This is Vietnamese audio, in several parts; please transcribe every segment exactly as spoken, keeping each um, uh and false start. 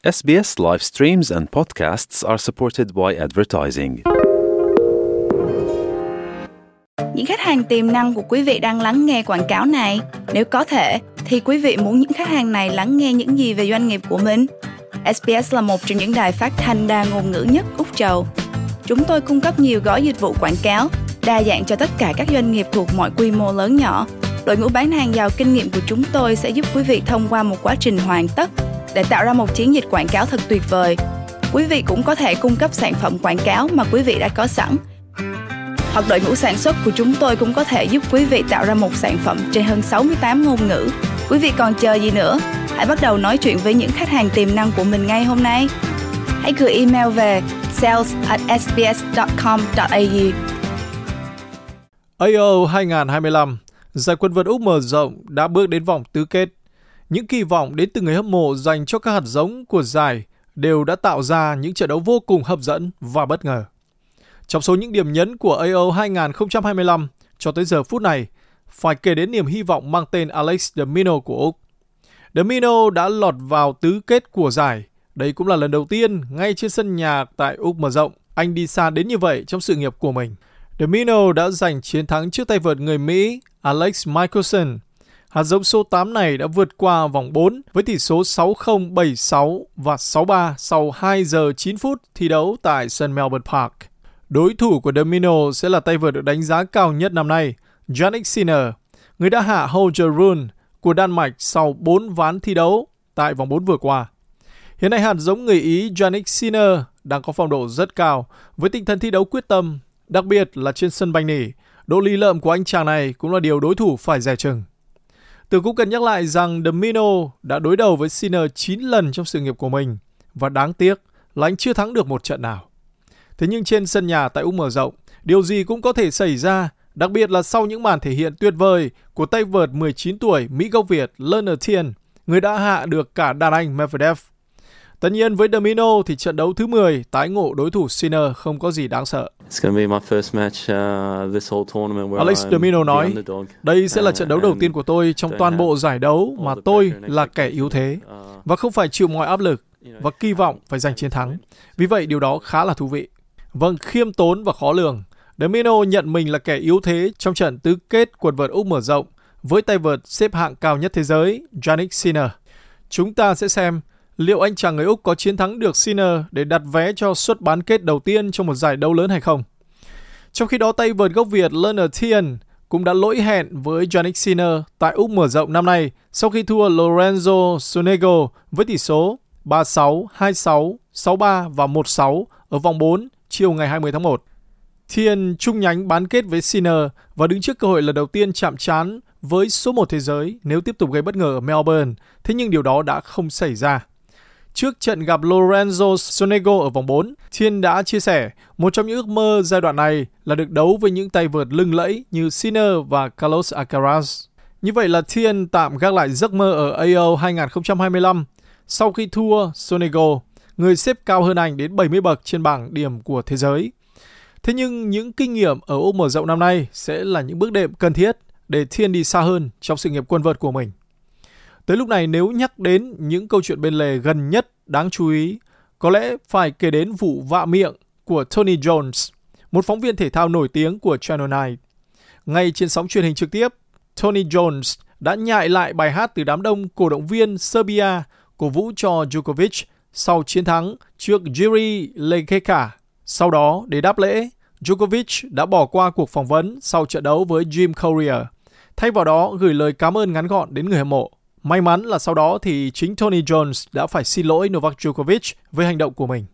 S B S live streams and podcasts are supported by advertising. Những khách hàng tiềm năng của quý vị đang lắng nghe quảng cáo này. Nếu có thể, thì quý vị muốn những khách hàng này lắng nghe những gì về doanh nghiệp của mình? S B S là một trong những đài phát thanh đa ngôn ngữ nhất Úc Châu. Chúng tôi cung cấp nhiều gói dịch vụ quảng cáo, đa dạng cho tất cả các doanh nghiệp thuộc mọi quy mô lớn nhỏ. Đội ngũ bán hàng giàu kinh nghiệm của chúng tôi sẽ giúp quý vị thông qua một quá trình hoàn tất để tạo ra một chiến dịch quảng cáo thật tuyệt vời. Quý vị cũng có thể cung cấp sản phẩm quảng cáo mà quý vị đã có sẵn. Hoặc đội ngũ sản xuất của chúng tôi cũng có thể giúp quý vị tạo ra một sản phẩm trên hơn sáu mươi tám ngôn ngữ. Quý vị còn chờ gì nữa? Hãy bắt đầu nói chuyện với những khách hàng tiềm năng của mình ngay hôm nay. Hãy gửi email về sales at s b s dot com dot a u. a o hai không hai lăm, giải quần vợt Úc mở rộng đã bước đến vòng tứ kết. Những kỳ vọng đến từ người hâm mộ dành cho các hạt giống của giải đều đã tạo ra những trận đấu vô cùng hấp dẫn và bất ngờ. Trong số những điểm nhấn của a o hai không hai lăm cho tới giờ phút này, phải kể đến niềm hy vọng mang tên Alex de Minaur của Úc. De Minaur đã lọt vào tứ kết của giải. Đây cũng là lần đầu tiên ngay trên sân nhà tại Úc mở rộng, anh đi xa đến như vậy trong sự nghiệp của mình. De Minaur đã giành chiến thắng trước tay vợt người Mỹ Alex Michelson. Hạt giống số tám này đã vượt qua vòng bốn với tỷ số sáu không, bảy sáu và sáu ba sau hai giờ chín phút thi đấu tại sân Melbourne Park. Đối thủ của De Minaur sẽ là tay vợt được đánh giá cao nhất năm nay, Jannik Sinner, người đã hạ Holger Rune của Đan Mạch sau bốn ván thi đấu tại vòng bốn vừa qua. Hiện nay hạt giống người Ý Jannik Sinner đang có phong độ rất cao với tinh thần thi đấu quyết tâm, đặc biệt là trên sân banh nỉ. Độ lì lợm của anh chàng này cũng là điều đối thủ phải dè chừng. Tôi cũng cần nhắc lại rằng De Minaur đã đối đầu với Sinner chín lần trong sự nghiệp của mình và đáng tiếc là anh chưa thắng được một trận nào. Thế nhưng trên sân nhà tại Úc mở rộng, điều gì cũng có thể xảy ra, đặc biệt là sau những màn thể hiện tuyệt vời của tay vợt mười chín tuổi Mỹ gốc Việt Leonard Thien, người đã hạ được cả đàn anh Medvedev. Tất nhiên với De Minaur thì trận đấu thứ mười tái ngộ đối thủ Sinner không có gì đáng sợ. Alex de Minaur nói, đây sẽ là trận đấu đầu tiên của tôi trong toàn bộ giải đấu mà tôi là kẻ yếu thế và không phải chịu mọi áp lực và kỳ vọng phải giành chiến thắng. Vì vậy điều đó khá là thú vị. Vâng, khiêm tốn và khó lường. De Minaur nhận mình là kẻ yếu thế trong trận tứ kết quần vợt Úc mở rộng với tay vợt xếp hạng cao nhất thế giới Jannik Sinner. Chúng ta sẽ xem liệu anh chàng người Úc có chiến thắng được Sinner để đặt vé cho suất bán kết đầu tiên trong một giải đấu lớn hay không. Trong khi đó, tay vợt gốc Việt Leonard Thien cũng đã lỗi hẹn với Jannik Sinner tại Úc mở rộng năm nay sau khi thua Lorenzo Sonego với tỷ số ba sáu, hai sáu, sáu ba và một sáu ở vòng bốn chiều ngày hai mươi tháng một. Thien chung nhánh bán kết với Sinner và đứng trước cơ hội lần đầu tiên chạm trán với số một thế giới nếu tiếp tục gây bất ngờ ở Melbourne, thế nhưng điều đó đã không xảy ra. Trước trận gặp Lorenzo Sonego ở vòng bốn, Thien đã chia sẻ một trong những ước mơ giai đoạn này là được đấu với những tay vợt lừng lẫy như Sinner và Carlos Alcaraz. Như vậy là Thien tạm gác lại giấc mơ ở a o hai không hai lăm sau khi thua Sonego, người xếp cao hơn anh đến bảy mươi bậc trên bảng điểm của thế giới. Thế nhưng những kinh nghiệm ở Úc mở rộng năm nay sẽ là những bước đệm cần thiết để Thien đi xa hơn trong sự nghiệp quần vợt của mình. Tới lúc này, nếu nhắc đến những câu chuyện bên lề gần nhất đáng chú ý, có lẽ phải kể đến vụ vạ miệng của Tony Jones, một phóng viên thể thao nổi tiếng của Channel chín. Ngay trên sóng truyền hình trực tiếp, Tony Jones đã nhại lại bài hát từ đám đông cổ động viên Serbia cổ vũ cho Djokovic sau chiến thắng trước Jiri Lekeka. Sau đó, để đáp lễ, Djokovic đã bỏ qua cuộc phỏng vấn sau trận đấu với Jim Courier, thay vào đó gửi lời cảm ơn ngắn gọn đến người hâm mộ. May mắn là sau đó thì chính Tony Jones đã phải xin lỗi Novak Djokovic với hành động của mình.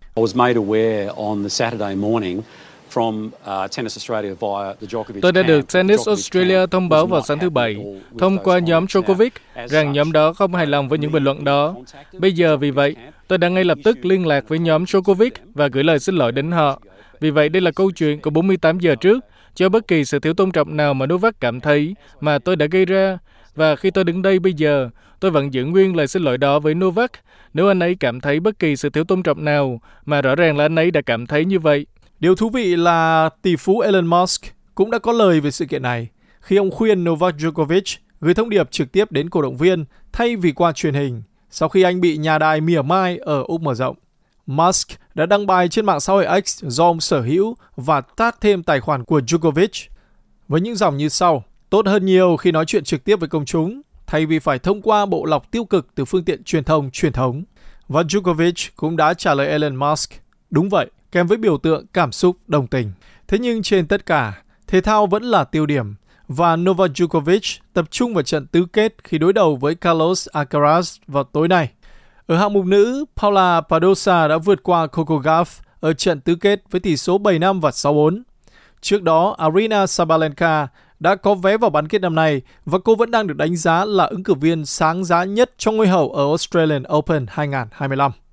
Tôi đã được Tennis Australia thông báo vào sáng thứ Bảy thông qua nhóm Djokovic rằng nhóm đó không hài lòng với những bình luận đó. Bây giờ vì vậy, tôi đã ngay lập tức liên lạc với nhóm Djokovic và gửi lời xin lỗi đến họ. Vì vậy đây là câu chuyện của bốn mươi tám giờ trước cho bất kỳ sự thiếu tôn trọng nào mà Novak cảm thấy mà tôi đã gây ra. Và khi tôi đứng đây bây giờ, tôi vẫn giữ nguyên lời xin lỗi đó với Novak nếu anh ấy cảm thấy bất kỳ sự thiếu tôn trọng nào, mà rõ ràng là anh ấy đã cảm thấy như vậy. Điều thú vị là tỷ phú Elon Musk cũng đã có lời về sự kiện này khi ông khuyên Novak Djokovic gửi thông điệp trực tiếp đến cổ động viên thay vì qua truyền hình sau khi anh bị nhà đài mỉa mai ở Úc mở rộng. Musk đã đăng bài trên mạng xã hội X do ông sở hữu và tag thêm tài khoản của Djokovic với những dòng như sau: tốt hơn nhiều khi nói chuyện trực tiếp với công chúng, thay vì phải thông qua bộ lọc tiêu cực từ phương tiện truyền thông truyền thống. Và Djokovic cũng đã trả lời Elon Musk, đúng vậy, kèm với biểu tượng cảm xúc đồng tình. Thế nhưng trên tất cả, thể thao vẫn là tiêu điểm, và Novak Djokovic tập trung vào trận tứ kết khi đối đầu với Carlos Alcaraz vào tối nay. Ở hạng mục nữ, Paula Badosa đã vượt qua Coco Gauff ở trận tứ kết với tỷ số bảy năm và sáu bốn. Trước đó, Aryna Sabalenka đã có vé vào bán kết năm nay và cô vẫn đang được đánh giá là ứng cử viên sáng giá nhất trong ngôi hậu ở Australian Open hai không hai lăm.